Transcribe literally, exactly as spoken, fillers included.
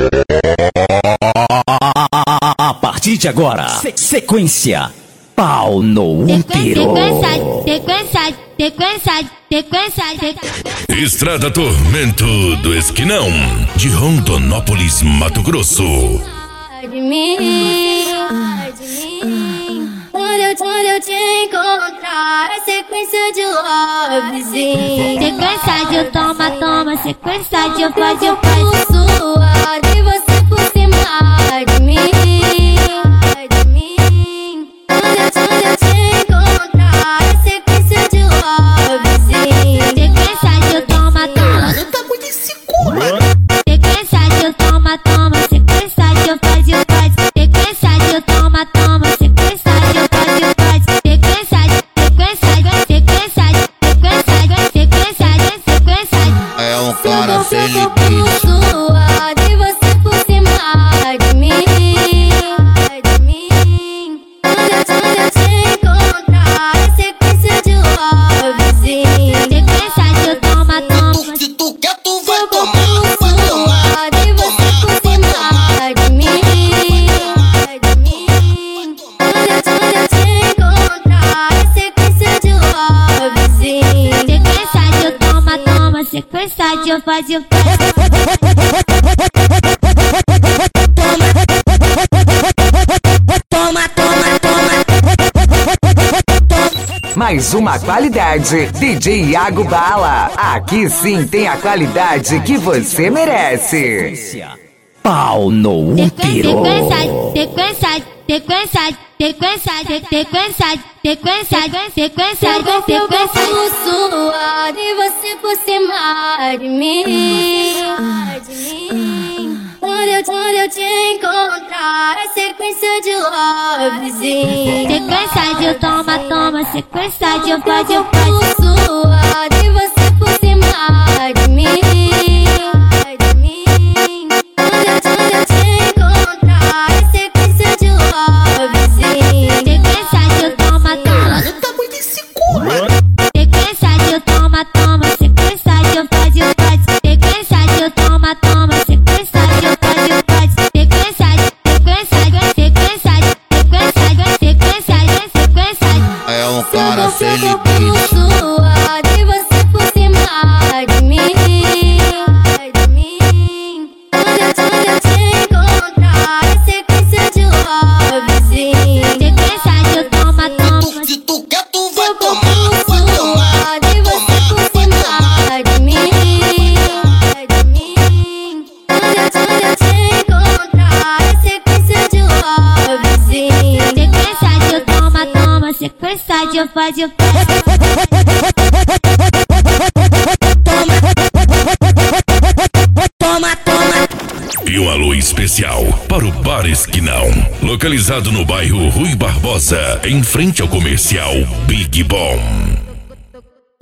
A partir de agora, se sequência, pau no útero. Sequência, sequência, sequência, sequência. Estrada Tormento do Esquinão, de Rondonópolis, Mato Grosso. De mim, de mim. Quando eu, quando eu te encontrar, é sequência de lovezinho. Sequência de eu toma, toma, sequência de eu faz, eu faz. Suave, você por cima de mim, de mim. Quando eu, quando eu te encontrar, é sequência de lovezinho. Sequência de eu toma, toma. Não tá muito insegura. Sequência de eu toma, toma, sequência de eu faz, eu faz. Sequência de eu toma, toma, sequência de eu faz, eu faz. Sequência de, sequência de, sequência de, sequência de, sequência de, sequência de. É um cara feliz. Suave, você por cima de mim, de mim. Quando eu, quando eu te encontrar, é sequência de lovezinho. Sequência de eu toma, toma. Se tu quer, tu vai tomar, vai tomar. Suave, você por cima de mim, de mim. Quando eu, quando eu te encontrar, é sequência de lovezinho. Sequência de eu toma, toma, sequência de eu faz, eu faz. Toma, toma, toma. Mais uma qualidade, D J Iago Bala. Aqui sim tem a qualidade que você merece. Sequência, pau no útero. Sequência, sequência, sequência, sequência, sequência, sequência, sequência, sequência. Suave, você por cima de mim, de mim. Quando eu, quando eu te encontrar, é sequência de lovezinho. Sequência de eu toma, toma, sequência de eu faz, eu faz. Suave, você por cima de mim, de mim. Quando eu, quando eu te encontrar, é sequência de lovezinho. Sequência de eu toma, toma. Não tá muito insegura. Sequência de eu toma, toma, sequência de eu faz, eu faz. Sequência de eu toma, toma, sequência de eu faz, eu faz. Sequência de, sequência de, sequência de, sequência de, sequência de, sequência de. É um cara feliz. Suave, você por cima de mim, de mim. Quando eu, quando eu te encontrar, é sequência de lovezinho. Sequência de eu toma, toma. Se tu quer, tu vai tomar, vai tomar. Suave, você por cima de mim, de mim. Quando eu, quando eu te encontrar, é sequência de lovezinho. Sequência de eu toma, toma, sequência de eu faz, eu faz. Toma, toma. E um alô especial para o Bar Esquinão, localizado no bairro Rui Barbosa, em frente ao comercial Big Bom.